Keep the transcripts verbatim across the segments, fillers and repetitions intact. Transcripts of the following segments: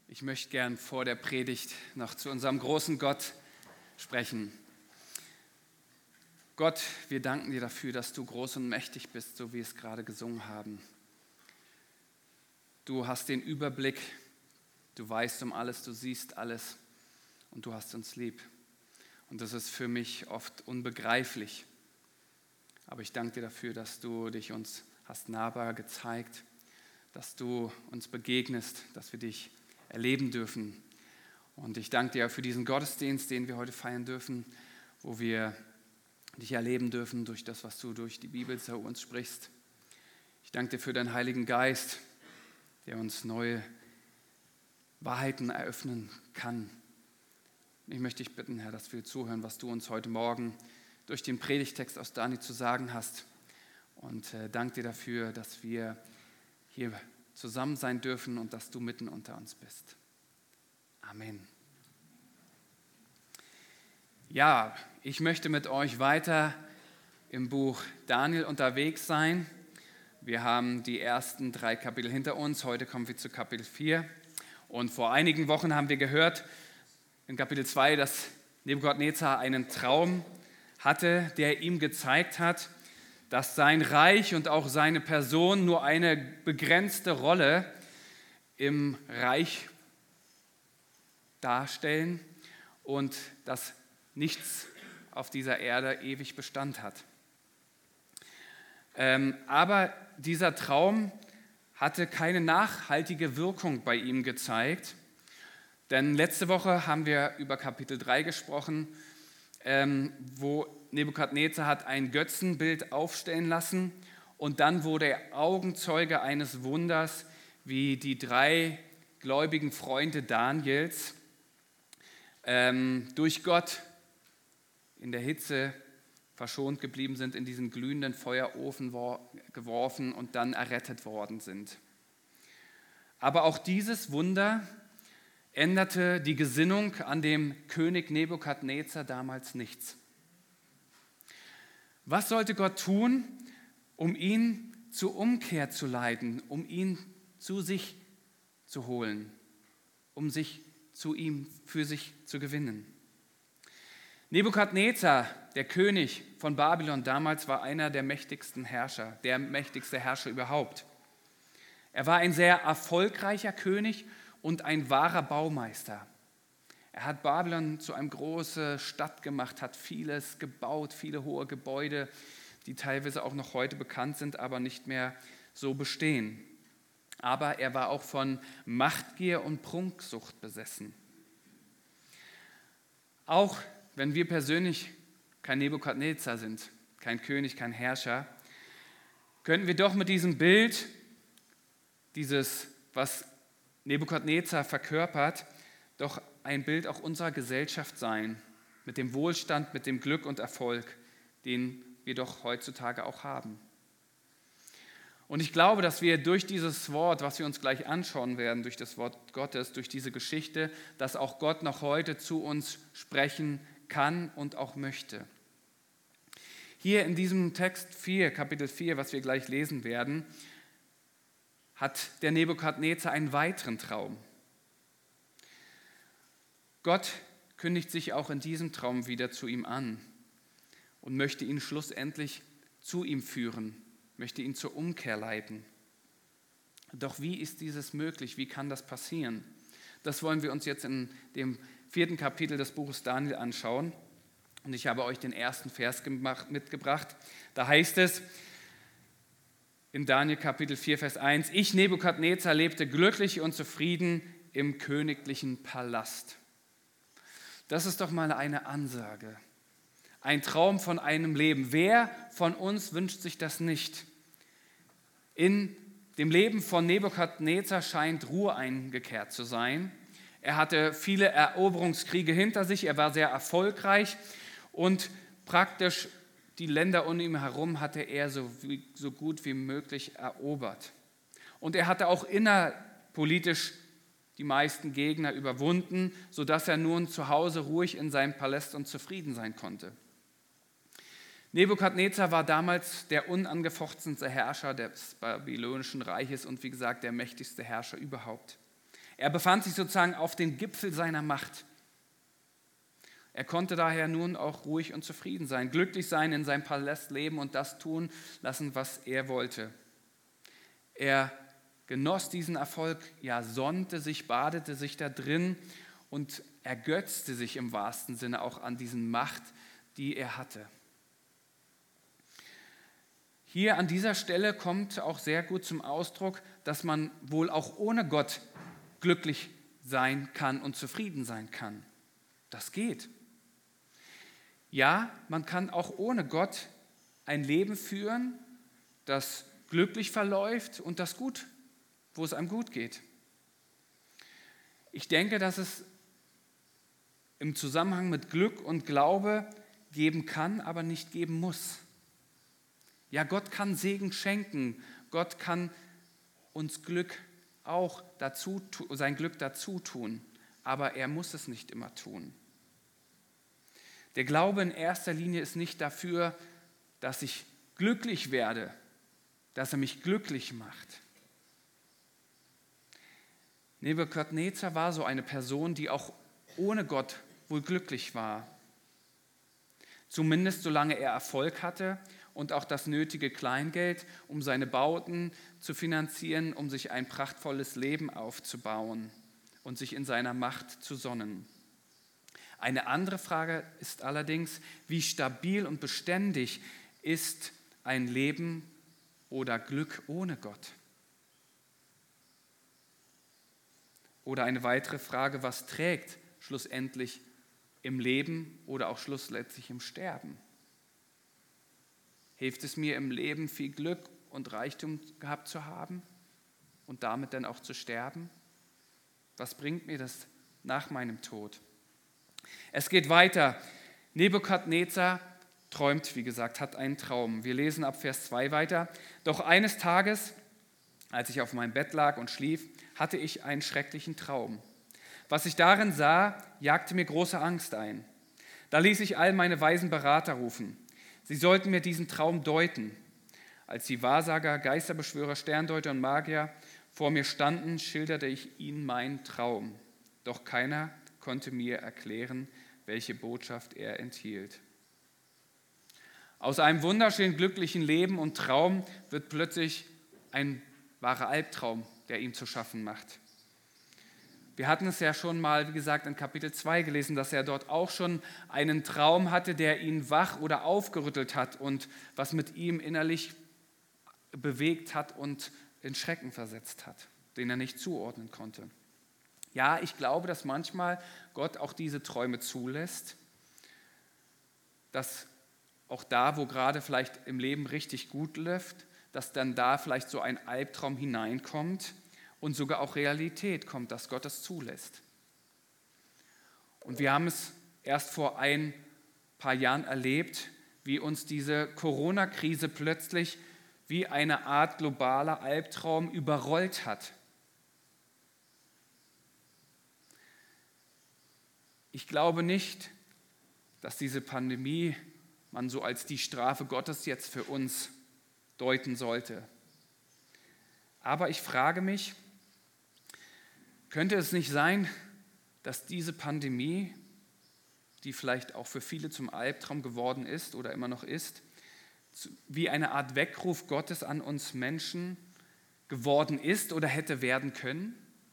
Ich möchte gern vor der Predigt noch zu unserem großen Gott sprechen. Gott, wir danken dir dafür, dass du groß und mächtig bist, so wie wir es gerade gesungen haben. Du hast den Überblick, du weißt um alles, du siehst alles und du hast uns lieb. Und das ist für mich oft unbegreiflich. Aber ich danke dir dafür, dass du dich uns hast nahbar gezeigt, dass du uns begegnest, dass wir dich erleben dürfen. Und ich danke dir für diesen Gottesdienst, den wir heute feiern dürfen, wo wir dich erleben dürfen durch das, was du durch die Bibel zu uns sprichst. Ich danke dir für deinen Heiligen Geist, der uns neue Wahrheiten eröffnen kann. Ich möchte dich bitten, Herr, dass wir zuhören, was du uns heute Morgen durch den Predigtext aus Daniel zu sagen hast. Und äh, danke dir dafür, dass wir hier zusammen sein dürfen und dass du mitten unter uns bist. Amen. Ja, ich möchte mit euch weiter im Buch Daniel unterwegs sein. Wir haben die ersten drei Kapitel hinter uns. Heute kommen wir zu Kapitel vier. Und vor einigen Wochen haben wir gehört in Kapitel zwei, dass Nebukadnezar einen Traum hatte, der ihm gezeigt hat, dass sein Reich und auch seine Person nur eine begrenzte Rolle im Reich darstellen und dass nichts auf dieser Erde ewig Bestand hat. Ähm, aber dieser Traum hatte keine nachhaltige Wirkung bei ihm gezeigt, denn letzte Woche haben wir über Kapitel drei gesprochen, ähm, wo Nebukadnezar hat ein Götzenbild aufstellen lassen und dann wurde er Augenzeuge eines Wunders, wie die drei gläubigen Freunde Daniels ähm, durch Gott in der Hitze verschont geblieben sind, in diesen glühenden Feuerofen geworfen und dann errettet worden sind. Aber auch dieses Wunder änderte die Gesinnung an dem König Nebukadnezar damals nichts. Was sollte Gott tun, um ihn zur Umkehr zu leiten, um ihn zu sich zu holen, um sich zu ihm für sich zu gewinnen? Nebukadnezar, der König von Babylon damals, war einer der mächtigsten Herrscher, der mächtigste Herrscher überhaupt. Er war ein sehr erfolgreicher König und ein wahrer Baumeister. Er hat Babylon zu einer großen Stadt gemacht, hat vieles gebaut, viele hohe Gebäude, die teilweise auch noch heute bekannt sind, aber nicht mehr so bestehen. Aber er war auch von Machtgier und Prunksucht besessen. Auch wenn wir persönlich kein Nebukadnezar sind, kein König, kein Herrscher, könnten wir doch mit diesem Bild, dieses, was Nebukadnezar verkörpert, doch ein Bild auch unserer Gesellschaft sein, mit dem Wohlstand, mit dem Glück und Erfolg, den wir doch heutzutage auch haben. Und ich glaube, dass wir durch dieses Wort, was wir uns gleich anschauen werden, durch das Wort Gottes, durch diese Geschichte, dass auch Gott noch heute zu uns sprechen kann und auch möchte. Hier in diesem Text vier, Kapitel vier, was wir gleich lesen werden, hat der Nebukadnezar einen weiteren Traum. Gott kündigt sich auch in diesem Traum wieder zu ihm an und möchte ihn schlussendlich zu ihm führen, möchte ihn zur Umkehr leiten. Doch wie ist dieses möglich? Wie kann das passieren? Das wollen wir uns jetzt in dem vierten Kapitel des Buches Daniel anschauen. Und ich habe euch den ersten Vers gemacht, mitgebracht. Da heißt es in Daniel Kapitel vier, Vers eins, ich, Nebukadnezar, lebte glücklich und zufrieden im königlichen Palast. Das ist doch mal eine Ansage, ein Traum von einem Leben. Wer von uns wünscht sich das nicht? In dem Leben von Nebukadnezar scheint Ruhe eingekehrt zu sein. Er hatte viele Eroberungskriege hinter sich, er war sehr erfolgreich und praktisch die Länder um ihn herum hatte er so, wie, so gut wie möglich erobert. Und er hatte auch innerpolitisch die meisten Gegner überwunden, sodass er nun zu Hause ruhig in seinem Palast und zufrieden sein konnte. Nebukadnezar war damals der unangefochenste Herrscher des babylonischen Reiches und wie gesagt der mächtigste Herrscher überhaupt. Er befand sich sozusagen auf dem Gipfel seiner Macht. Er konnte daher nun auch ruhig und zufrieden sein, glücklich sein, in seinem Palast leben und das tun lassen, was er wollte. Er genoss diesen Erfolg, ja, sonnte sich, badete sich da drin und ergötzte sich im wahrsten Sinne auch an diesen Macht, die er hatte. Hier an dieser Stelle kommt auch sehr gut zum Ausdruck, dass man wohl auch ohne Gott glücklich sein kann und zufrieden sein kann. Das geht. Ja, man kann auch ohne Gott ein Leben führen, das glücklich verläuft und das gut, wo es einem gut geht. Ich denke, dass es im Zusammenhang mit Glück und Glaube geben kann, aber nicht geben muss. Ja, Gott kann Segen schenken, Gott kann uns Glück auch dazu, sein Glück dazu tun, aber er muss es nicht immer tun. Der Glaube in erster Linie ist nicht dafür, dass ich glücklich werde, dass er mich glücklich macht. Nebukadnezar war so eine Person, die auch ohne Gott wohl glücklich war. Zumindest solange er Erfolg hatte und auch das nötige Kleingeld, um seine Bauten zu finanzieren, um sich ein prachtvolles Leben aufzubauen und sich in seiner Macht zu sonnen. Eine andere Frage ist allerdings, wie stabil und beständig ist ein Leben oder Glück ohne Gott? Oder eine weitere Frage, was trägt schlussendlich im Leben oder auch schlussendlich im Sterben? Hilft es mir im Leben viel Glück und Reichtum gehabt zu haben und damit dann auch zu sterben? Was bringt mir das nach meinem Tod? Es geht weiter. Nebukadnezar träumt, wie gesagt, hat einen Traum. Wir lesen ab Vers zwei weiter. Doch eines Tages, als ich auf meinem Bett lag und schlief, hatte ich einen schrecklichen Traum. Was ich darin sah, jagte mir große Angst ein. Da ließ ich all meine weisen Berater rufen. Sie sollten mir diesen Traum deuten. Als die Wahrsager, Geisterbeschwörer, Sterndeuter und Magier vor mir standen, schilderte ich ihnen meinen Traum. Doch keiner konnte mir erklären, welche Botschaft er enthielt. Aus einem wunderschönen, glücklichen Leben und Traum wird plötzlich ein wahrer Albtraum, der ihm zu schaffen macht. Wir hatten es ja schon mal, wie gesagt, in Kapitel zwei gelesen, dass er dort auch schon einen Traum hatte, der ihn wach oder aufgerüttelt hat und was mit ihm innerlich bewegt hat und in Schrecken versetzt hat, den er nicht zuordnen konnte. Ja, ich glaube, dass manchmal Gott auch diese Träume zulässt, dass auch da, wo gerade vielleicht im Leben richtig gut läuft, dass dann da vielleicht so ein Albtraum hineinkommt und sogar auch Realität kommt, dass Gott das zulässt. Und wir haben es erst vor ein paar Jahren erlebt, wie uns diese Corona-Krise plötzlich wie eine Art globaler Albtraum überrollt hat. Ich glaube nicht, dass diese Pandemie man so als die Strafe Gottes jetzt für uns deuten sollte. Aber ich frage mich, könnte es nicht sein, dass diese Pandemie, die vielleicht auch für viele zum Albtraum geworden ist oder immer noch ist, wie eine Art Weckruf Gottes an uns Menschen geworden ist oder hätte werden können?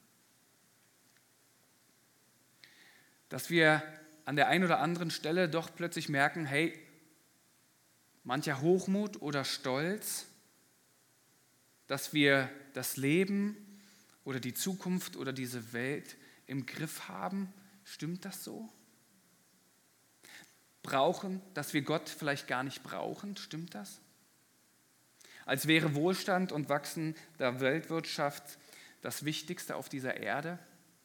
Dass wir an der einen oder anderen Stelle doch plötzlich merken, hey, mancher Hochmut oder Stolz, dass wir das Leben oder die Zukunft oder diese Welt im Griff haben, stimmt das so? Brauchen, dass wir Gott vielleicht gar nicht brauchen, stimmt das? Als wäre Wohlstand und Wachsen der Weltwirtschaft das Wichtigste auf dieser Erde?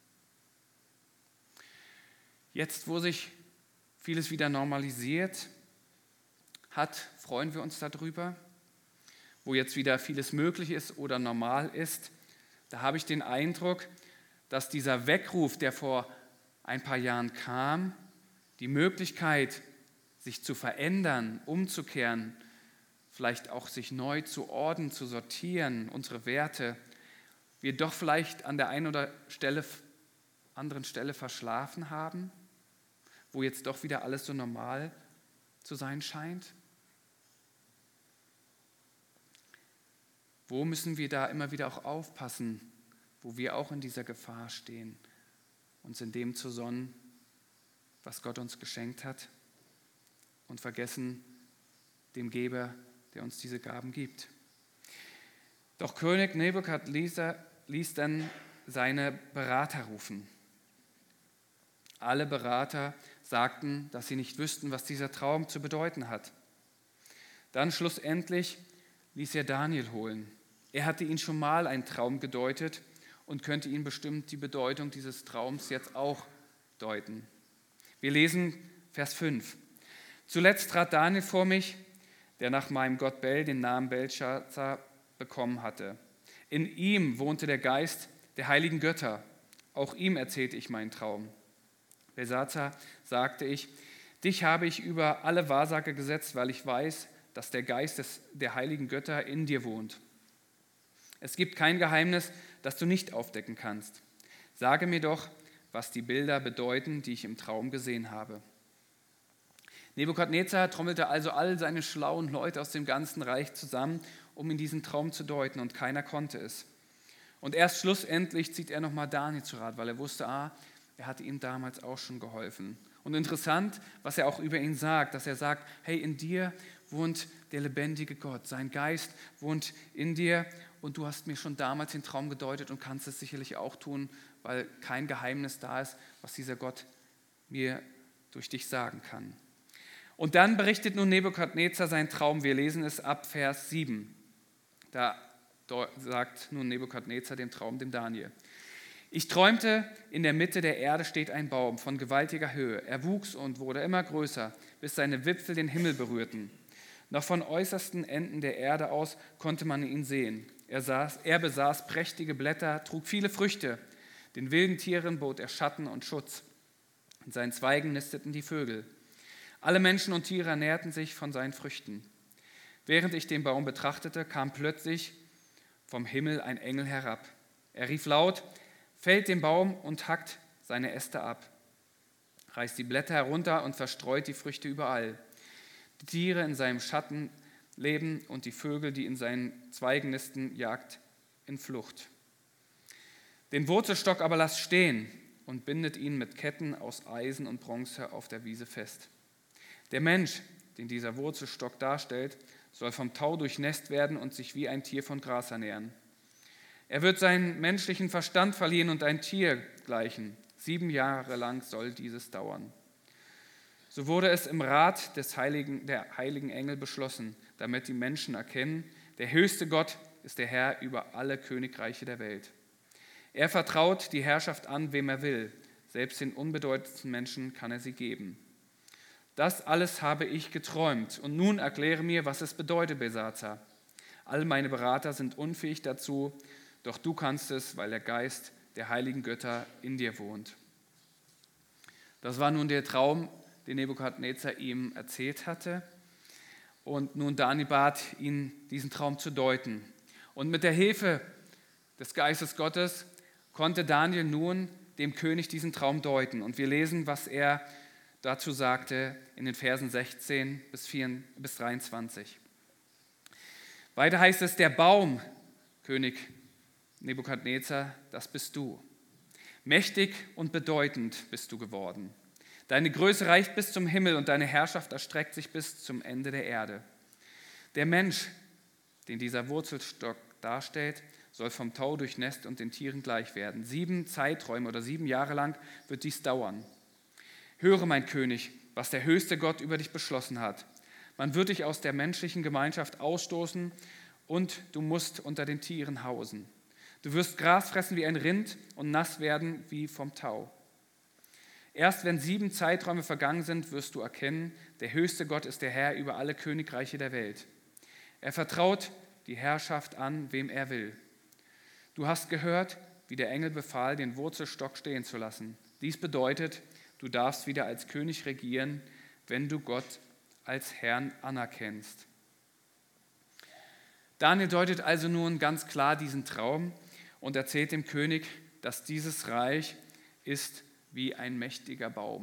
Jetzt, wo sich vieles wieder normalisiert hat, freuen wir uns darüber. Wo jetzt wieder vieles möglich ist oder normal ist, da habe ich den Eindruck, dass dieser Weckruf, der vor ein paar Jahren kam, die Möglichkeit, sich zu verändern, umzukehren, vielleicht auch sich neu zu ordnen, zu sortieren, unsere Werte, wir doch vielleicht an der einen oder Stelle, anderen Stelle verschlafen haben, wo jetzt doch wieder alles so normal zu sein scheint? Wo müssen wir da immer wieder auch aufpassen, wo wir auch in dieser Gefahr stehen, uns in dem zu sonnen, was Gott uns geschenkt hat und vergessen dem Geber, der uns diese Gaben gibt? Doch König Nebukadnezar ließ dann seine Berater rufen. Alle Berater sagten, dass sie nicht wüssten, was dieser Traum zu bedeuten hat. Dann schlussendlich ließ er Daniel holen. Er hatte ihn schon mal einen Traum gedeutet und könnte ihn bestimmt die Bedeutung dieses Traums jetzt auch deuten. Wir lesen Vers fünf. Zuletzt trat Daniel vor mich, der nach meinem Gott Bel den Namen Belshazzar bekommen hatte. In ihm wohnte der Geist der heiligen Götter. Auch ihm erzählte ich meinen Traum. Belshazzar, sagte ich, dich habe ich über alle Wahrsager gesetzt, weil ich weiß, dass der Geist des, der heiligen Götter in dir wohnt. Es gibt kein Geheimnis, das du nicht aufdecken kannst. Sage mir doch, was die Bilder bedeuten, die ich im Traum gesehen habe. Nebukadnezar trommelte also all seine schlauen Leute aus dem ganzen Reich zusammen, um in diesen Traum zu deuten, und keiner konnte es. Und erst schlussendlich zieht er nochmal Daniel zu Rat, weil er wusste, ah, er hatte ihm damals auch schon geholfen. Und interessant, was er auch über ihn sagt, dass er sagt, hey, in dir wohnt der lebendige Gott, sein Geist wohnt in dir und du hast mir schon damals den Traum gedeutet und kannst es sicherlich auch tun, weil kein Geheimnis da ist, was dieser Gott mir durch dich sagen kann. Und dann berichtet nun Nebukadnezar seinen Traum. Wir lesen es ab Vers sieben. Da sagt nun Nebukadnezar den Traum dem Daniel. Ich träumte, in der Mitte der Erde steht ein Baum von gewaltiger Höhe. Er wuchs und wurde immer größer, bis seine Wipfel den Himmel berührten. Noch von äußersten Enden der Erde aus konnte man ihn sehen. Er, saß, er besaß prächtige Blätter, trug viele Früchte. Den wilden Tieren bot er Schatten und Schutz. In seinen Zweigen nisteten die Vögel. Alle Menschen und Tiere ernährten sich von seinen Früchten. Während ich den Baum betrachtete, kam plötzlich vom Himmel ein Engel herab. Er rief laut, fällt den Baum und hackt seine Äste ab, reißt die Blätter herunter und verstreut die Früchte überall. Die Tiere in seinem Schatten leben und die Vögel, die in seinen Zweigen nisten, jagt in Flucht. Den Wurzelstock aber lasst stehen und bindet ihn mit Ketten aus Eisen und Bronze auf der Wiese fest. Der Mensch, den dieser Wurzelstock darstellt, soll vom Tau durchnässt werden und sich wie ein Tier von Gras ernähren. Er wird seinen menschlichen Verstand verlieren und ein Tier gleichen. Sieben Jahre lang soll dieses dauern. So wurde es im Rat des Heiligen, der heiligen Engel beschlossen, damit die Menschen erkennen, der höchste Gott ist der Herr über alle Königreiche der Welt. Er vertraut die Herrschaft an, wem er will. Selbst den unbedeutendsten Menschen kann er sie geben. Das alles habe ich geträumt und nun erkläre mir, was es bedeutet, Belshazzar. All meine Berater sind unfähig dazu, doch du kannst es, weil der Geist der heiligen Götter in dir wohnt. Das war nun der Traum, den Nebukadnezar ihm erzählt hatte. Und nun Daniel bat ihn, diesen Traum zu deuten. Und mit der Hilfe des Geistes Gottes konnte Daniel nun dem König diesen Traum deuten. Und wir lesen, was er dazu sagte in den Versen sechzehn bis dreiundzwanzig. Weiter heißt es, der Baum, König Nebukadnezar, das bist du. Mächtig und bedeutend bist du geworden. Deine Größe reicht bis zum Himmel und deine Herrschaft erstreckt sich bis zum Ende der Erde. Der Mensch, den dieser Wurzelstock darstellt, soll vom Tau durchnässt und den Tieren gleich werden. Sieben Zeiträume oder sieben Jahre lang wird dies dauern. Höre, mein König, was der höchste Gott über dich beschlossen hat. Man wird dich aus der menschlichen Gemeinschaft ausstoßen und du musst unter den Tieren hausen. Du wirst Gras fressen wie ein Rind und nass werden wie vom Tau. Erst wenn sieben Zeiträume vergangen sind, wirst du erkennen, der höchste Gott ist der Herr über alle Königreiche der Welt. Er vertraut die Herrschaft an, wem er will. Du hast gehört, wie der Engel befahl, den Wurzelstock stehen zu lassen. Dies bedeutet, du darfst wieder als König regieren, wenn du Gott als Herrn anerkennst. Daniel deutet also nun ganz klar diesen Traum und erzählt dem König, dass dieses Reich ist wie ein mächtiger Baum.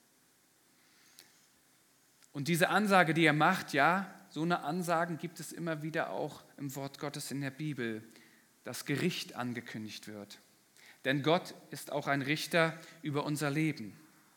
Und diese Ansage, die er macht, ja, so eine Ansagen gibt es immer wieder auch im Wort Gottes in der Bibel, dass Gericht angekündigt wird. Denn Gott ist auch ein Richter über unser Leben.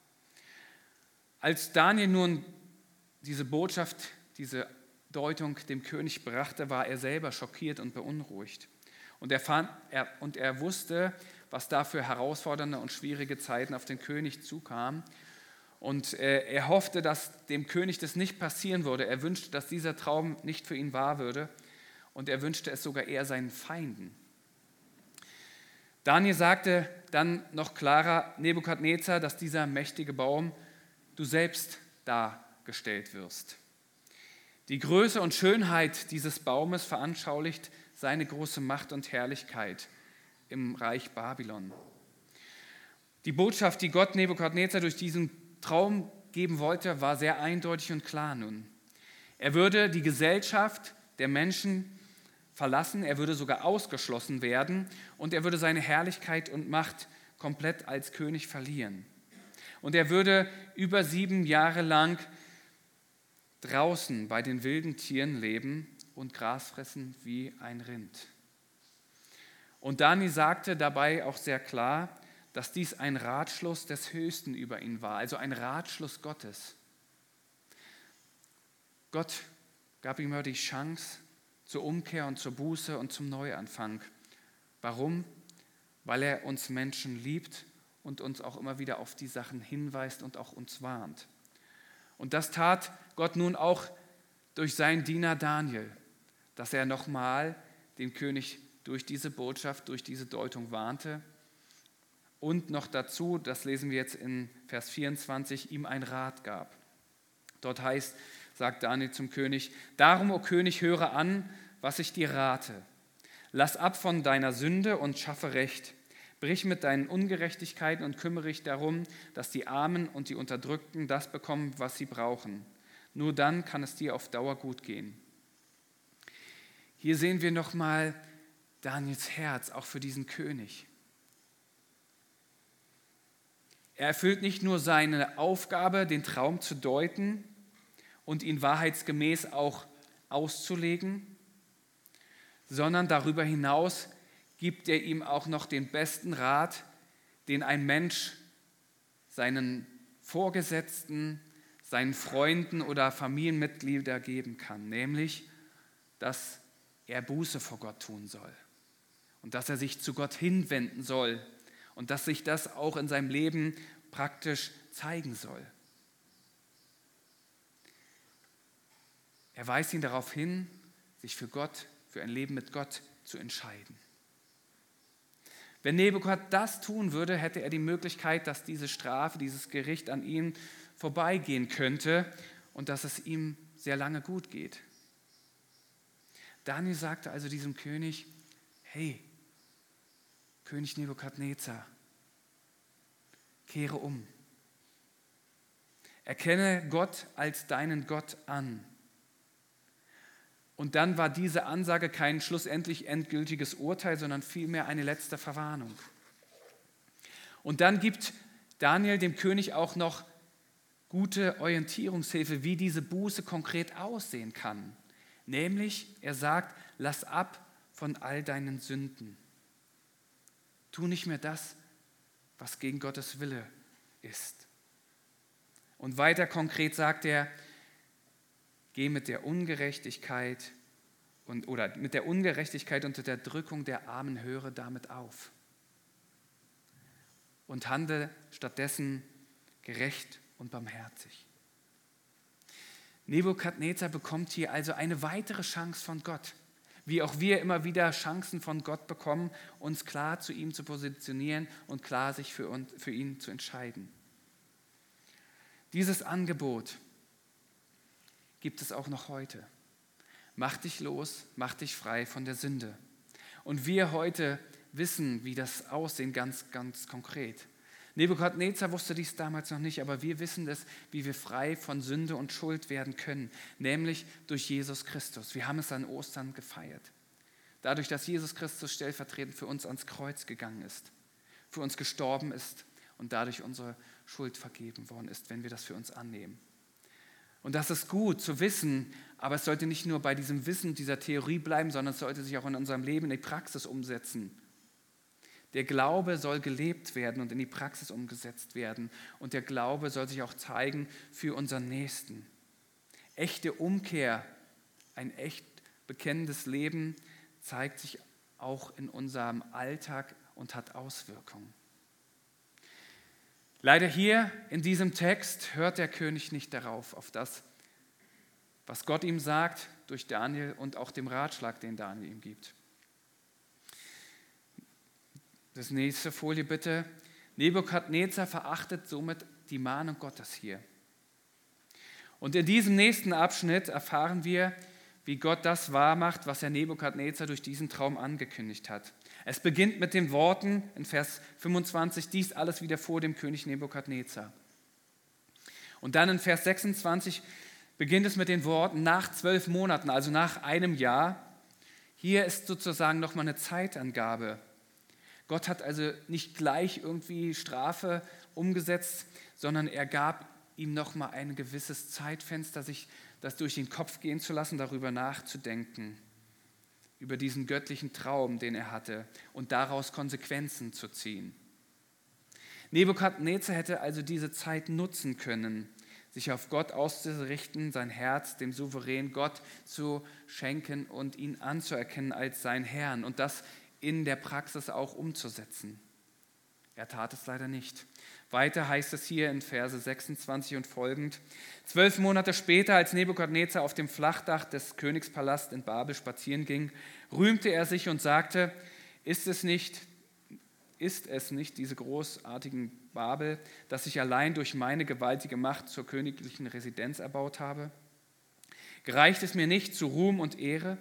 Als Daniel nun diese Botschaft, diese Deutung dem König brachte, war er selber schockiert und beunruhigt. Und er, fand, er, und er wusste, was da für herausfordernde und schwierige Zeiten auf den König zukamen. Und äh, er hoffte, dass dem König das nicht passieren würde. Er wünschte, dass dieser Traum nicht für ihn wahr würde. Und er wünschte es sogar eher seinen Feinden. Daniel sagte dann noch klarer Nebukadnezar, dass dieser mächtige Baum du selbst dargestellt wirst. Die Größe und Schönheit dieses Baumes veranschaulicht seine große Macht und Herrlichkeit im Reich Babylon. Die Botschaft, die Gott Nebukadnezar durch diesen Traum geben wollte, war sehr eindeutig und klar nun. Er würde die Gesellschaft der Menschen verlassen, er würde sogar ausgeschlossen werden und er würde seine Herrlichkeit und Macht komplett als König verlieren. Und er würde über sieben Jahre lang draußen bei den wilden Tieren leben und Gras fressen wie ein Rind. Und Daniel sagte dabei auch sehr klar, dass dies ein Ratschluss des Höchsten über ihn war, also ein Ratschluss Gottes. Gott gab ihm die Chance zur Umkehr und zur Buße und zum Neuanfang. Warum? Weil er uns Menschen liebt und uns auch immer wieder auf die Sachen hinweist und auch uns warnt. Und das tat Gott nun auch durch seinen Diener Daniel, dass er nochmal den König durch diese Botschaft, durch diese Deutung warnte und noch dazu, das lesen wir jetzt in Vers vierundzwanzig, ihm einen Rat gab. Dort heißt, sagt Daniel zum König, darum, o König, höre an, was ich dir rate. Lass ab von deiner Sünde und schaffe Recht. Brich mit deinen Ungerechtigkeiten und kümmere dich darum, dass die Armen und die Unterdrückten das bekommen, was sie brauchen. Nur dann kann es dir auf Dauer gut gehen. Hier sehen wir nochmal Daniels Herz, auch für diesen König. Er erfüllt nicht nur seine Aufgabe, den Traum zu deuten und ihn wahrheitsgemäß auch auszulegen, sondern darüber hinaus gibt er ihm auch noch den besten Rat, den ein Mensch seinen Vorgesetzten, seinen Freunden oder Familienmitgliedern geben kann, nämlich, dass er Buße vor Gott tun soll und dass er sich zu Gott hinwenden soll und dass sich das auch in seinem Leben praktisch zeigen soll. Er weist ihn darauf hin, sich für Gott, für ein Leben mit Gott zu entscheiden. Wenn Nebukadnezar das tun würde, hätte er die Möglichkeit, dass diese Strafe, dieses Gericht an ihm vorbeigehen könnte und dass es ihm sehr lange gut geht. Daniel sagte also diesem König, hey, König Nebukadnezar, kehre um. Erkenne Gott als deinen Gott an. Und dann war diese Ansage kein schlussendlich endgültiges Urteil, sondern vielmehr eine letzte Verwarnung. Und dann gibt Daniel dem König auch noch gute Orientierungshilfe, wie diese Buße konkret aussehen kann. Nämlich, er sagt, lass ab von all deinen Sünden. Tu nicht mehr das, was gegen Gottes Wille ist. Und weiter konkret sagt er, geh mit der Ungerechtigkeit und, oder mit der Ungerechtigkeit und der Unterdrückung der Armen, höre damit auf. Und handle stattdessen gerecht und barmherzig. Nebukadnezar bekommt hier also eine weitere Chance von Gott, wie auch wir immer wieder Chancen von Gott bekommen, uns klar zu ihm zu positionieren und klar sich für, uns, für ihn zu entscheiden. Dieses Angebot gibt es auch noch heute. Mach dich los, mach dich frei von der Sünde. Und wir heute wissen, wie das aussehen, ganz, ganz konkret. Nebukadnezar wusste dies damals noch nicht, aber wir wissen es, wie wir frei von Sünde und Schuld werden können, nämlich durch Jesus Christus. Wir haben es an Ostern gefeiert. dadurch, dass Jesus Christus stellvertretend für uns ans Kreuz gegangen ist, für uns gestorben ist und dadurch unsere Schuld vergeben worden ist, wenn wir das für uns annehmen. Und das ist gut zu wissen, aber es sollte nicht nur bei diesem Wissen, dieser Theorie bleiben, sondern es sollte sich auch in unserem Leben in die Praxis umsetzen. Der Glaube soll gelebt werden und in die Praxis umgesetzt werden. Und der Glaube soll sich auch zeigen für unseren Nächsten. Echte Umkehr, ein echt bekennendes Leben zeigt sich auch in unserem Alltag und hat Auswirkungen. Leider hier in diesem Text hört der König nicht darauf, auf das, was Gott ihm sagt durch Daniel und auch dem Ratschlag, den Daniel ihm gibt. Das nächste Folie bitte. Nebukadnezar verachtet somit die Mahnung Gottes hier. Und in diesem nächsten Abschnitt erfahren wir, wie Gott das wahrmacht, was er Nebukadnezar durch diesen Traum angekündigt hat. Es beginnt mit den Worten in Vers fünfundzwanzig, dies alles wieder vor dem König Nebukadnezar. Und dann in Vers sechsundzwanzig beginnt es mit den Worten nach zwölf Monaten, also nach einem Jahr. Hier ist sozusagen nochmal eine Zeitangabe. Gott hat also nicht gleich irgendwie Strafe umgesetzt, sondern er gab ihm nochmal ein gewisses Zeitfenster, sich das durch den Kopf gehen zu lassen, darüber nachzudenken, über diesen göttlichen Traum, den er hatte und daraus Konsequenzen zu ziehen. Nebukadnezar hätte also diese Zeit nutzen können, sich auf Gott auszurichten, sein Herz dem souveränen Gott zu schenken und ihn anzuerkennen als seinen Herrn und das in der Praxis auch umzusetzen. Er tat es leider nicht. Weiter heißt es hier in Verse sechsundzwanzig und folgend: Zwölf Monate später, als Nebukadnezar auf dem Flachdach des Königspalasts in Babel spazieren ging, rühmte er sich und sagte, ist es nicht, ist es nicht diese großartigen Babel, das ich allein durch meine gewaltige Macht zur königlichen Residenz erbaut habe? Gereicht es mir nicht zu Ruhm und Ehre?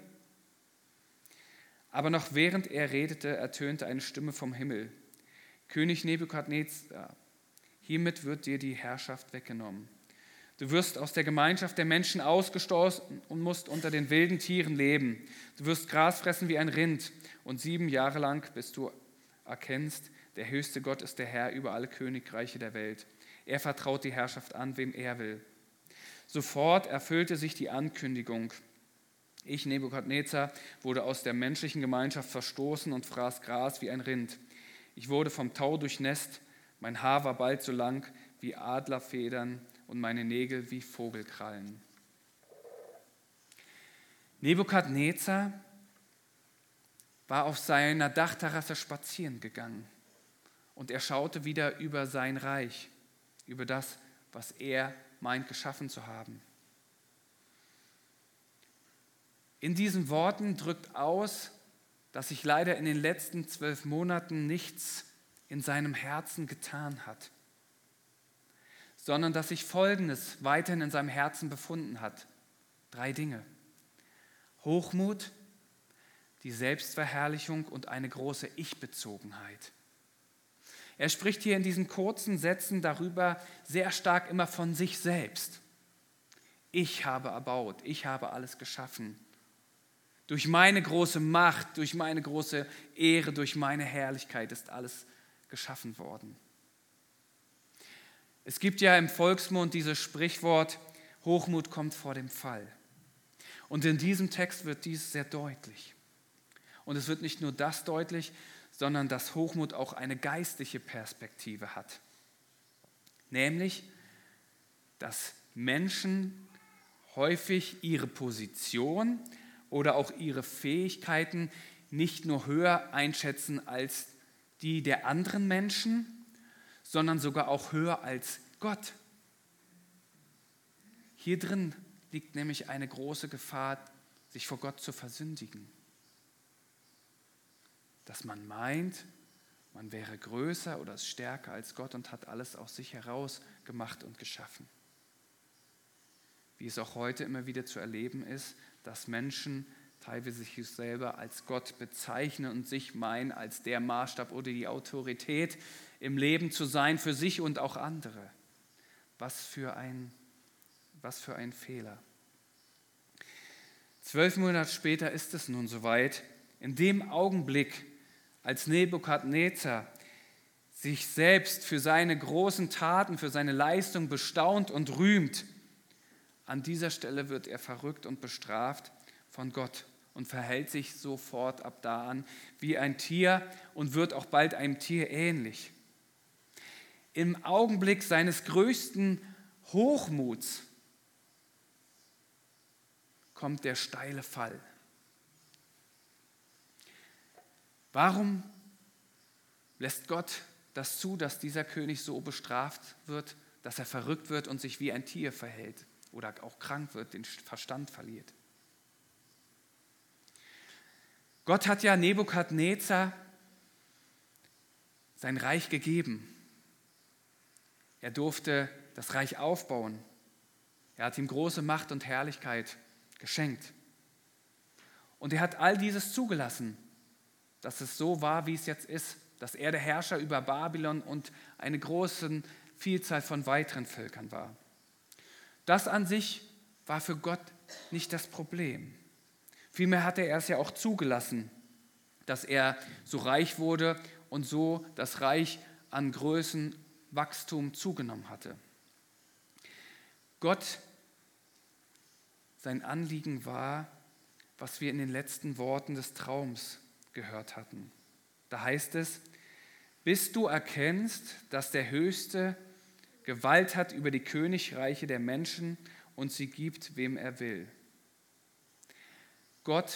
Aber noch während er redete, ertönte eine Stimme vom Himmel. König Nebukadnezar, hiermit wird dir die Herrschaft weggenommen. Du wirst aus der Gemeinschaft der Menschen ausgestoßen und musst unter den wilden Tieren leben. Du wirst Gras fressen wie ein Rind und sieben Jahre lang, bis du erkennst, der höchste Gott ist der Herr über alle Königreiche der Welt. Er vertraut die Herrschaft an, wem er will. Sofort erfüllte sich die Ankündigung. Ich, Nebukadnezar, wurde aus der menschlichen Gemeinschaft verstoßen und fraß Gras wie ein Rind. Ich wurde vom Tau durchnässt, mein Haar war bald so lang wie Adlerfedern und meine Nägel wie Vogelkrallen. Nebukadnezar war auf seiner Dachterrasse spazieren gegangen und er schaute wieder über sein Reich, über das, was er meint geschaffen zu haben. In diesen Worten drückt aus, dass sich leider in den letzten zwölf Monaten nichts in seinem Herzen getan hat, sondern dass sich Folgendes weiterhin in seinem Herzen befunden hat. Drei Dinge: Hochmut, die Selbstverherrlichung und eine große Ich-Bezogenheit. Er spricht hier in diesen kurzen Sätzen darüber sehr stark immer von sich selbst. Ich habe erbaut, ich habe alles geschaffen. Durch meine große Macht, durch meine große Ehre, durch meine Herrlichkeit ist alles geschaffen worden. Es gibt ja im Volksmund dieses Sprichwort, Hochmut kommt vor dem Fall. Und in diesem Text wird dies sehr deutlich. Und es wird nicht nur das deutlich, sondern dass Hochmut auch eine geistliche Perspektive hat. Nämlich, dass Menschen häufig ihre Position oder auch ihre Fähigkeiten nicht nur höher einschätzen als die der anderen Menschen, sondern sogar auch höher als Gott. Hier drin liegt nämlich eine große Gefahr, sich vor Gott zu versündigen. Dass man meint, man wäre größer oder stärker als Gott und hat alles aus sich heraus gemacht und geschaffen. Wie es auch heute immer wieder zu erleben ist, dass Menschen teilweise sich selber als Gott bezeichnen und sich meinen, als der Maßstab oder die Autorität im Leben zu sein für sich und auch andere. Was für ein, was für ein Fehler. Zwölf Monate später ist es nun soweit. In dem Augenblick, als Nebukadnezar sich selbst für seine großen Taten, für seine Leistung bestaunt und rühmt, an dieser Stelle wird er verrückt und bestraft von Gott und verhält sich sofort ab da an wie ein Tier und wird auch bald einem Tier ähnlich. Im Augenblick seines größten Hochmuts kommt der steile Fall. Warum lässt Gott das zu, dass dieser König so bestraft wird, dass er verrückt wird und sich wie ein Tier verhält oder auch krank wird, den Verstand verliert? Gott hat ja Nebukadnezar sein Reich gegeben. Er durfte das Reich aufbauen. Er hat ihm große Macht und Herrlichkeit geschenkt. Und er hat all dieses zugelassen, dass es so war, wie es jetzt ist, dass er der Herrscher über Babylon und eine große Vielzahl von weiteren Völkern war. Das an sich war für Gott nicht das Problem. Vielmehr hatte er es ja auch zugelassen, dass er so reich wurde und so das Reich an Größen, Wachstum zugenommen hatte. Gott, sein Anliegen war, was wir in den letzten Worten des Traums gehört hatten. Da heißt es, bis du erkennst, dass der Höchste Gewalt hat über die Königreiche der Menschen und sie gibt, wem er will. Gott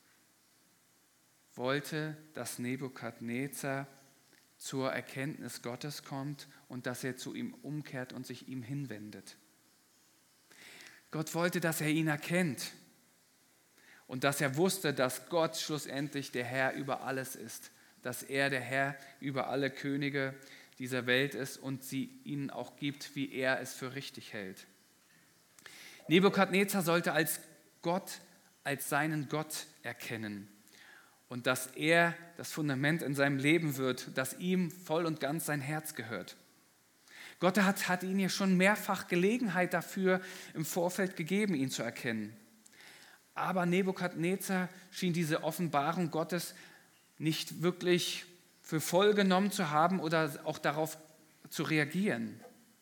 wollte, dass Nebukadnezar zur Erkenntnis Gottes kommt und dass er zu ihm umkehrt und sich ihm hinwendet. Gott wollte, dass er ihn erkennt und dass er wusste, dass Gott schlussendlich der Herr über alles ist, dass er der Herr über alle Könige dieser Welt ist und sie ihnen auch gibt, wie er es für richtig hält. Nebukadnezar sollte als Gott, als seinen Gott erkennen und dass er das Fundament in seinem Leben wird, dass ihm voll und ganz sein Herz gehört. Gott hat, hat ihnen ja schon mehrfach Gelegenheit dafür im Vorfeld gegeben, ihn zu erkennen. Aber Nebukadnezar schien diese Offenbarung Gottes nicht wirklich für voll genommen zu haben oder auch darauf zu reagieren.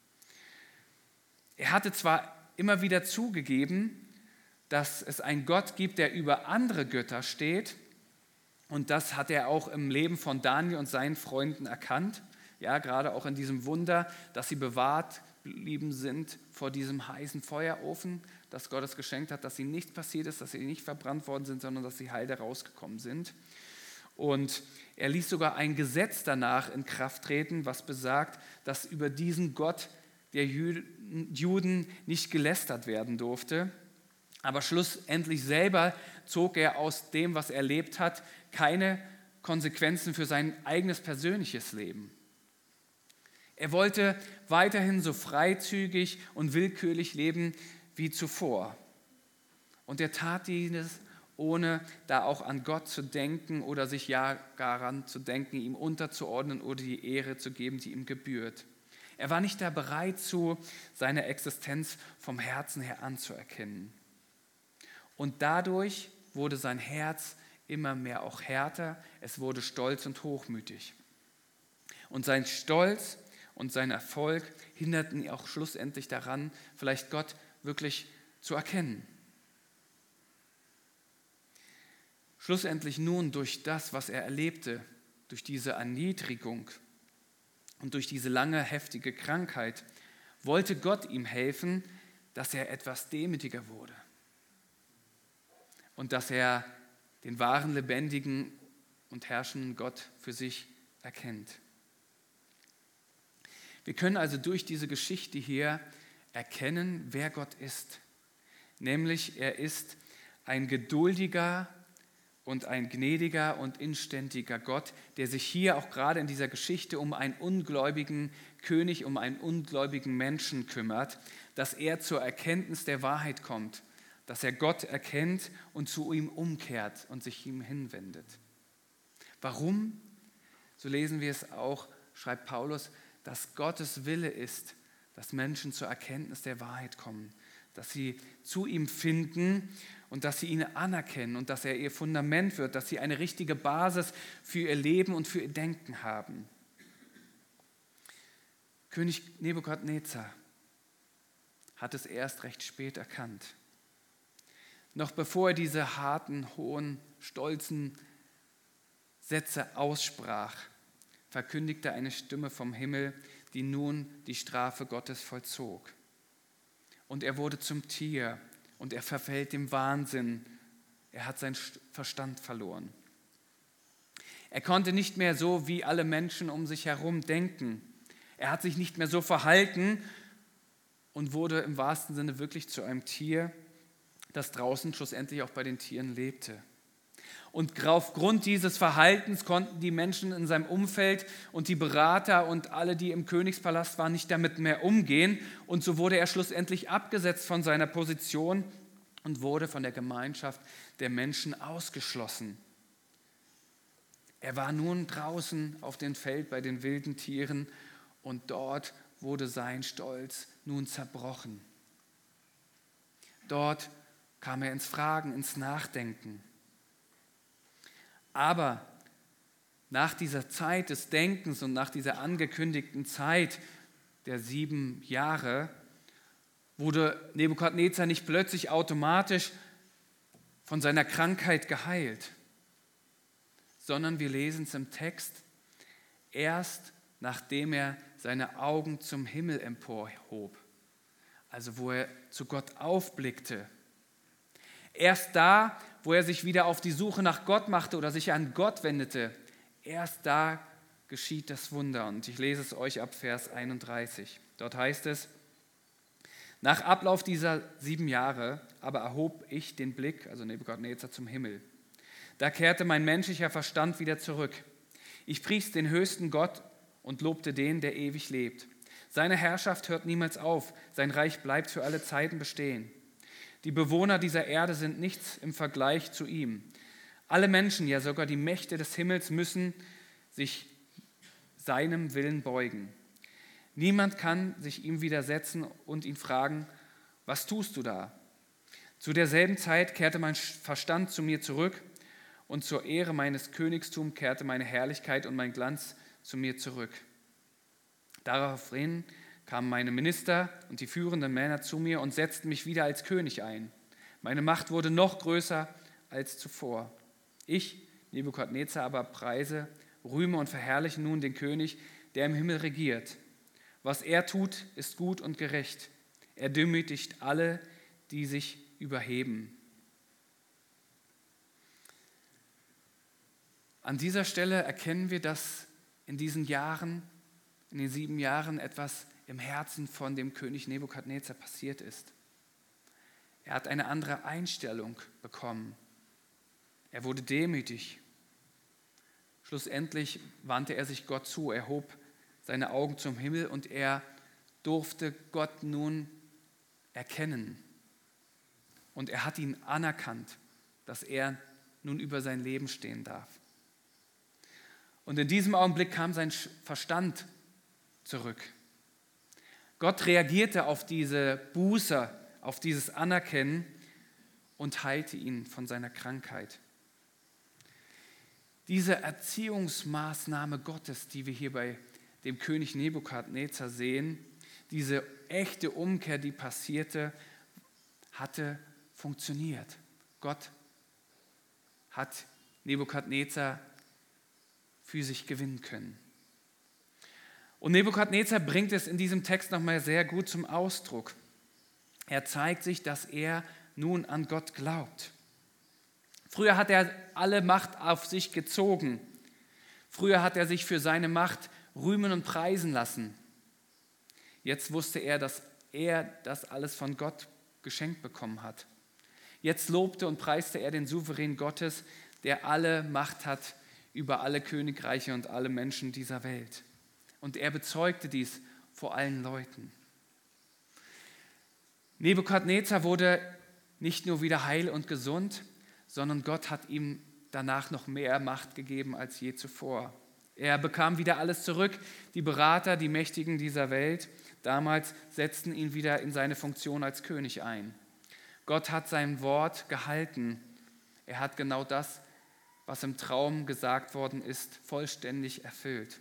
Er hatte zwar immer wieder zugegeben, dass es einen Gott gibt, der über andere Götter steht, und das hat er auch im Leben von Daniel und seinen Freunden erkannt. Ja, gerade auch in diesem Wunder, dass sie bewahrt geblieben sind vor diesem heißen Feuerofen, das Gott es geschenkt hat, dass ihnen nichts passiert ist, dass sie nicht verbrannt worden sind, sondern dass sie heil herausgekommen sind. Und er ließ sogar ein Gesetz danach in Kraft treten, was besagt, dass über diesen Gott der Juden nicht gelästert werden durfte. Aber schlussendlich selber zog er aus dem, was er erlebt hat, keine Konsequenzen für sein eigenes persönliches Leben. Er wollte weiterhin so freizügig und willkürlich leben wie zuvor. Und er tat dieses, ohne da auch an Gott zu denken oder sich ja daran zu denken, ihm unterzuordnen oder die Ehre zu geben, die ihm gebührt. Er war nicht da bereit zu, seine Existenz vom Herzen her anzuerkennen. Und dadurch wurde sein Herz immer mehr auch härter, es wurde stolz und hochmütig. Und sein Stolz und sein Erfolg hinderten ihn auch schlussendlich daran, vielleicht Gott wirklich zu erkennen. Schlussendlich nun durch das, was er erlebte, durch diese Erniedrigung und durch diese lange, heftige Krankheit, wollte Gott ihm helfen, dass er etwas demütiger wurde und dass er den wahren, lebendigen und herrschenden Gott für sich erkennt. Wir können also durch diese Geschichte hier erkennen, wer Gott ist. Nämlich, er ist ein geduldiger und ein gnädiger und inständiger Gott, der sich hier auch gerade in dieser Geschichte um einen ungläubigen König, um einen ungläubigen Menschen kümmert, dass er zur Erkenntnis der Wahrheit kommt, dass er Gott erkennt und zu ihm umkehrt und sich ihm hinwendet. Warum? So lesen wir es auch, schreibt Paulus, dass Gottes Wille ist, dass Menschen zur Erkenntnis der Wahrheit kommen, dass sie zu ihm finden und dass sie ihn anerkennen und dass er ihr Fundament wird, dass sie eine richtige Basis für ihr Leben und für ihr Denken haben. König Nebukadnezar hat es erst recht spät erkannt. Noch bevor er diese harten, hohen, stolzen Sätze aussprach, verkündigte eine Stimme vom Himmel, die nun die Strafe Gottes vollzog. Und er wurde zum Tier und er verfällt dem Wahnsinn. Er hat seinen Verstand verloren. Er konnte nicht mehr so wie alle Menschen um sich herum denken. Er hat sich nicht mehr so verhalten und wurde im wahrsten Sinne wirklich zu einem Tier, das draußen schlussendlich auch bei den Tieren lebte. Und aufgrund dieses Verhaltens konnten die Menschen in seinem Umfeld und die Berater und alle, die im Königspalast waren, nicht damit mehr umgehen. Und so wurde er schlussendlich abgesetzt von seiner Position und wurde von der Gemeinschaft der Menschen ausgeschlossen. Er war nun draußen auf dem Feld bei den wilden Tieren und dort wurde sein Stolz nun zerbrochen. Dort kam er ins Fragen, ins Nachdenken. Aber nach dieser Zeit des Denkens und nach dieser angekündigten Zeit der sieben Jahre wurde Nebukadnezar nicht plötzlich automatisch von seiner Krankheit geheilt, sondern wir lesen es im Text, erst nachdem er seine Augen zum Himmel emporhob, also wo er zu Gott aufblickte. Erst da, wo er sich wieder auf die Suche nach Gott machte oder sich an Gott wendete, erst da geschieht das Wunder. Und ich lese es euch ab Vers einunddreißig. Dort heißt es, nach Ablauf dieser sieben Jahre aber erhob ich den Blick, also Nebukadnezar, zum Himmel. Da kehrte mein menschlicher Verstand wieder zurück. Ich pries den höchsten Gott und lobte den, der ewig lebt. Seine Herrschaft hört niemals auf, sein Reich bleibt für alle Zeiten bestehen. Die Bewohner dieser Erde sind nichts im Vergleich zu ihm. Alle Menschen, ja sogar die Mächte des Himmels, müssen sich seinem Willen beugen. Niemand kann sich ihm widersetzen und ihn fragen, was tust du da? Zu derselben Zeit kehrte mein Verstand zu mir zurück und zur Ehre meines Königstums kehrte meine Herrlichkeit und mein Glanz zu mir zurück. Daraufhin kamen meine Minister und die führenden Männer zu mir und setzten mich wieder als König ein. Meine Macht wurde noch größer als zuvor. Ich, Nebukadnezar, aber preise, rühme und verherrliche nun den König, der im Himmel regiert. Was er tut, ist gut und gerecht. Er demütigt alle, die sich überheben. An dieser Stelle erkennen wir, dass in diesen Jahren, in den sieben Jahren etwas im Herzen von dem König Nebukadnezar passiert ist. Er hat eine andere Einstellung bekommen. Er wurde demütig. Schlussendlich wandte er sich Gott zu, er hob seine Augen zum Himmel und er durfte Gott nun erkennen. Und er hat ihn anerkannt, dass er nun über sein Leben stehen darf. Und in diesem Augenblick kam sein Verstand zurück. Gott reagierte auf diese Buße, auf dieses Anerkennen und heilte ihn von seiner Krankheit. Diese Erziehungsmaßnahme Gottes, die wir hier bei dem König Nebukadnezar sehen, diese echte Umkehr, die passierte, hatte funktioniert. Gott hat Nebukadnezar für sich gewinnen können. Und Nebukadnezar bringt es in diesem Text nochmal sehr gut zum Ausdruck. Er zeigt sich, dass er nun an Gott glaubt. Früher hat er alle Macht auf sich gezogen. Früher hat er sich für seine Macht rühmen und preisen lassen. Jetzt wusste er, dass er das alles von Gott geschenkt bekommen hat. Jetzt lobte und preiste er den Souverän Gottes, der alle Macht hat über alle Königreiche und alle Menschen dieser Welt. Und er bezeugte dies vor allen Leuten. Nebukadnezar wurde nicht nur wieder heil und gesund, sondern Gott hat ihm danach noch mehr Macht gegeben als je zuvor. Er bekam wieder alles zurück. Die Berater, die Mächtigen dieser Welt damals setzten ihn wieder in seine Funktion als König ein. Gott hat sein Wort gehalten. Er hat genau das, was im Traum gesagt worden ist, vollständig erfüllt.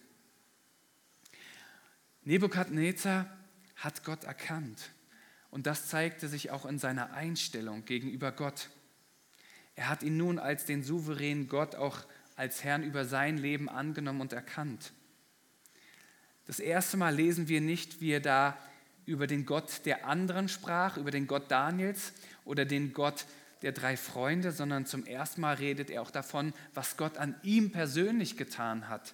Nebukadnezar hat Gott erkannt und das zeigte sich auch in seiner Einstellung gegenüber Gott. Er hat ihn nun als den souveränen Gott auch als Herrn über sein Leben angenommen und erkannt. Das erste Mal lesen wir nicht, wie er da über den Gott der anderen sprach, über den Gott Daniels oder den Gott der drei Freunde, sondern zum ersten Mal redet er auch davon, was Gott an ihm persönlich getan hat.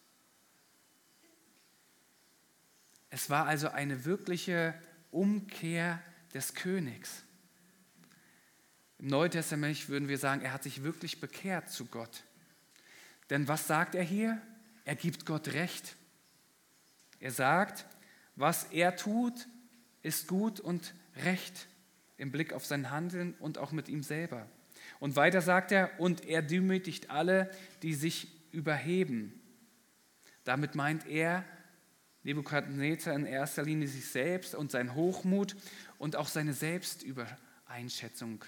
Es war also eine wirkliche Umkehr des Königs. Im Neuen Testament würden wir sagen, er hat sich wirklich bekehrt zu Gott. Denn was sagt er hier? Er gibt Gott Recht. Er sagt, was er tut, ist gut und recht im Blick auf sein Handeln und auch mit ihm selber. Und weiter sagt er, und er demütigt alle, die sich überheben. Damit meint er, Nebukadnezar in erster Linie sich selbst und sein Hochmut und auch seine Selbstübereinschätzung.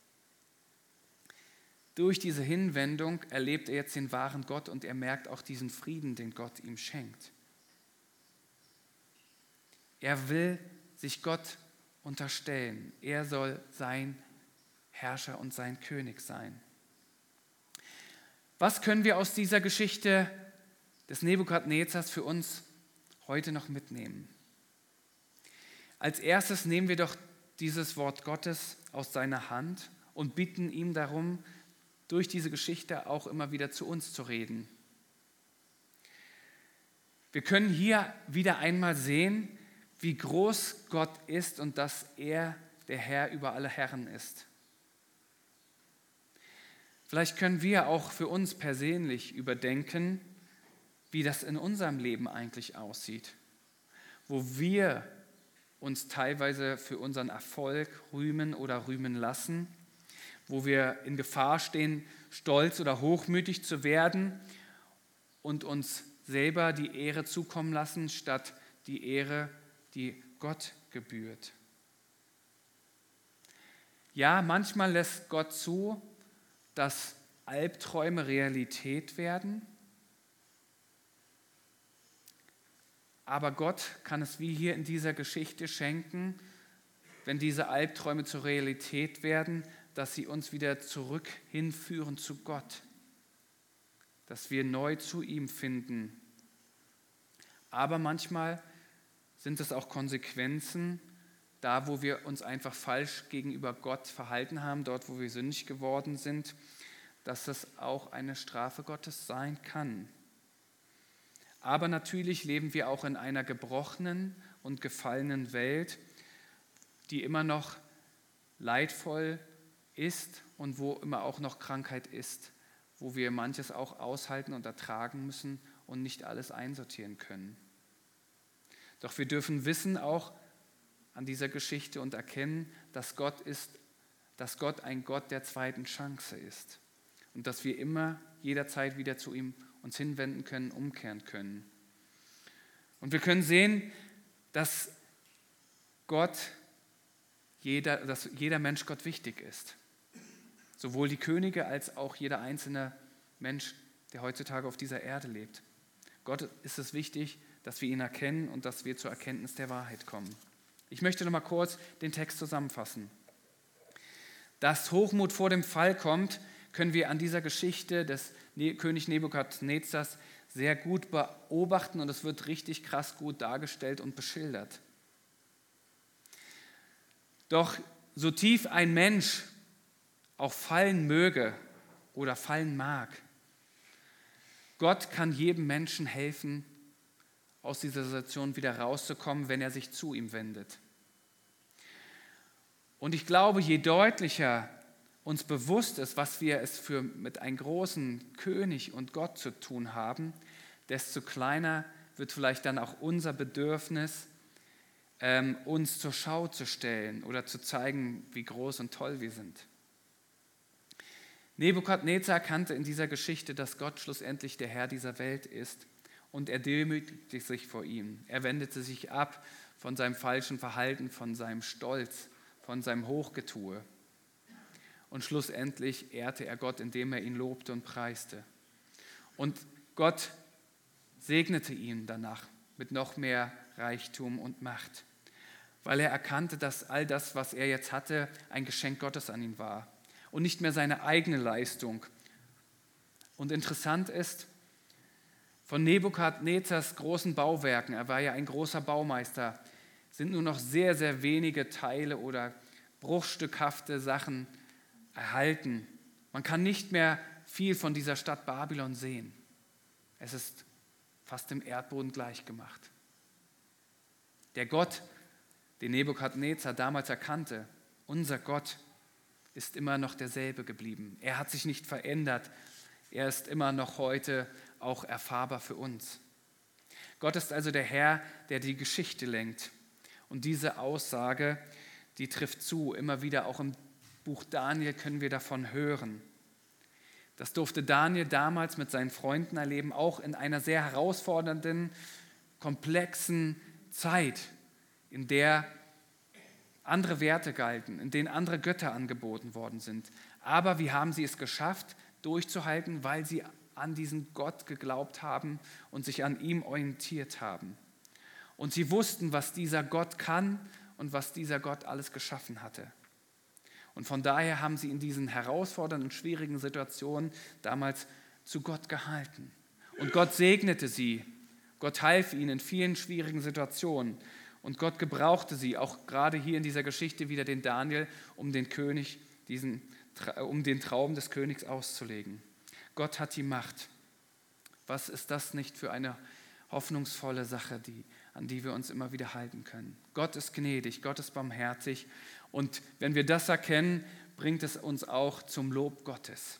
Durch diese Hinwendung erlebt er jetzt den wahren Gott und er merkt auch diesen Frieden, den Gott ihm schenkt. Er will sich Gott unterstellen. Er soll sein Herrscher und sein König sein. Was können wir aus dieser Geschichte des Nebukadnezars für uns heute noch mitnehmen? Als erstes nehmen wir doch dieses Wort Gottes aus seiner Hand und bitten ihm darum, durch diese Geschichte auch immer wieder zu uns zu reden. Wir können hier wieder einmal sehen, wie groß Gott ist und dass er der Herr über alle Herren ist. Vielleicht können wir auch für uns persönlich überdenken, wie das in unserem Leben eigentlich aussieht, wo wir uns teilweise für unseren Erfolg rühmen oder rühmen lassen, wo wir in Gefahr stehen, stolz oder hochmütig zu werden und uns selber die Ehre zukommen lassen, statt die Ehre, die Gott gebührt. Ja, manchmal lässt Gott zu, dass Albträume Realität werden, aber Gott kann es wie hier in dieser Geschichte schenken, wenn diese Albträume zur Realität werden, dass sie uns wieder zurück hinführen zu Gott, dass wir neu zu ihm finden. Aber manchmal sind es auch Konsequenzen, da wo wir uns einfach falsch gegenüber Gott verhalten haben, dort wo wir sündig geworden sind, dass das auch eine Strafe Gottes sein kann. Aber natürlich leben wir auch in einer gebrochenen und gefallenen Welt, die immer noch leidvoll ist und wo immer auch noch Krankheit ist, wo wir manches auch aushalten und ertragen müssen und nicht alles einsortieren können. Doch wir dürfen wissen auch an dieser Geschichte und erkennen, dass Gott ist, dass Gott ein Gott der zweiten Chance ist und dass wir immer jederzeit wieder zu ihm uns hinwenden können, umkehren können. Und wir können sehen, dass Gott, jeder, dass jeder Mensch Gott wichtig ist. Sowohl die Könige als auch jeder einzelne Mensch, der heutzutage auf dieser Erde lebt. Gott ist es wichtig, dass wir ihn erkennen und dass wir zur Erkenntnis der Wahrheit kommen. Ich möchte noch mal kurz den Text zusammenfassen. Dass Hochmut vor dem Fall kommt, können wir an dieser Geschichte des König Nebukadnezars sehr gut beobachten und es wird richtig krass gut dargestellt und beschildert. Doch so tief ein Mensch auch fallen möge oder fallen mag, Gott kann jedem Menschen helfen, aus dieser Situation wieder rauszukommen, wenn er sich zu ihm wendet. Und ich glaube, je deutlicher uns bewusst ist, was wir es für mit einem großen König und Gott zu tun haben, desto kleiner wird vielleicht dann auch unser Bedürfnis, ähm, uns zur Schau zu stellen oder zu zeigen, wie groß und toll wir sind. Nebukadnezar erkannte in dieser Geschichte, dass Gott schlussendlich der Herr dieser Welt ist und er demütigte sich vor ihm. Er wendete sich ab von seinem falschen Verhalten, von seinem Stolz, von seinem Hochgetue. und schlussendlich ehrte er Gott, indem er ihn lobte und preiste. Und Gott segnete ihn danach mit noch mehr Reichtum und Macht, weil er erkannte, dass all das, was er jetzt hatte, ein Geschenk Gottes an ihn war und nicht mehr seine eigene Leistung. Und interessant ist, von Nebukadnezars großen Bauwerken, er war ja ein großer Baumeister, sind nur noch sehr, sehr wenige Teile oder bruchstückhafte Sachen erhalten. Man kann nicht mehr viel von dieser Stadt Babylon sehen. Es ist fast dem Erdboden gleichgemacht. Der Gott, den Nebukadnezar damals erkannte, unser Gott, ist immer noch derselbe geblieben. Er hat sich nicht verändert. Er ist immer noch heute auch erfahrbar für uns. Gott ist also der Herr, der die Geschichte lenkt. Und diese Aussage, die trifft zu. Immer wieder auch im Buch Daniel können wir davon hören. Das durfte Daniel damals mit seinen Freunden erleben, auch in einer sehr herausfordernden, komplexen Zeit, in der andere Werte galten, in denen andere Götter angeboten worden sind. Aber wie haben sie es geschafft, durchzuhalten, weil sie an diesen Gott geglaubt haben und sich an ihm orientiert haben. Und sie wussten, was dieser Gott kann und was dieser Gott alles geschaffen hatte. Und von daher haben sie in diesen herausfordernden, schwierigen Situationen damals zu Gott gehalten. Und Gott segnete sie. Gott half ihnen in vielen schwierigen Situationen. Und Gott gebrauchte sie, auch gerade hier in dieser Geschichte wieder den Daniel, um den König, diesen, um den Traum des Königs auszulegen. Gott hat die Macht. Was ist das nicht für eine hoffnungsvolle Sache, die, an die wir uns immer wieder halten können? Gott ist gnädig, Gott ist barmherzig. Und wenn wir das erkennen, bringt es uns auch zum Lob Gottes.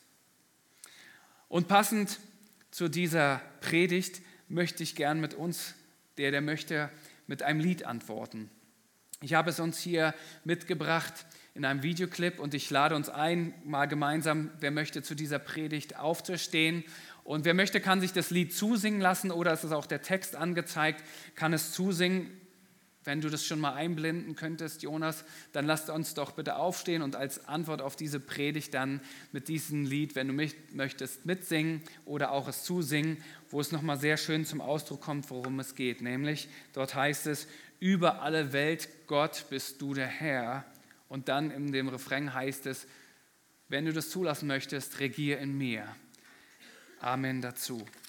Und passend zu dieser Predigt möchte ich gern mit uns, der, der möchte, mit einem Lied antworten. Ich habe es uns hier mitgebracht in einem Videoclip und ich lade uns ein, mal gemeinsam, wer möchte, zu dieser Predigt aufzustehen. Und wer möchte, kann sich das Lied zusingen lassen oder es ist auch der Text angezeigt, kann es zusingen. Wenn du das schon mal einblenden könntest, Jonas, dann lasst uns doch bitte aufstehen und als Antwort auf diese Predigt dann mit diesem Lied, wenn du mich möchtest, mitsingen oder auch es zusingen, wo es nochmal sehr schön zum Ausdruck kommt, worum es geht. Nämlich, dort heißt es, über alle Welt, Gott, bist du der Herr. Und dann in dem Refrain heißt es, wenn du das zulassen möchtest, regier in mir. Amen dazu.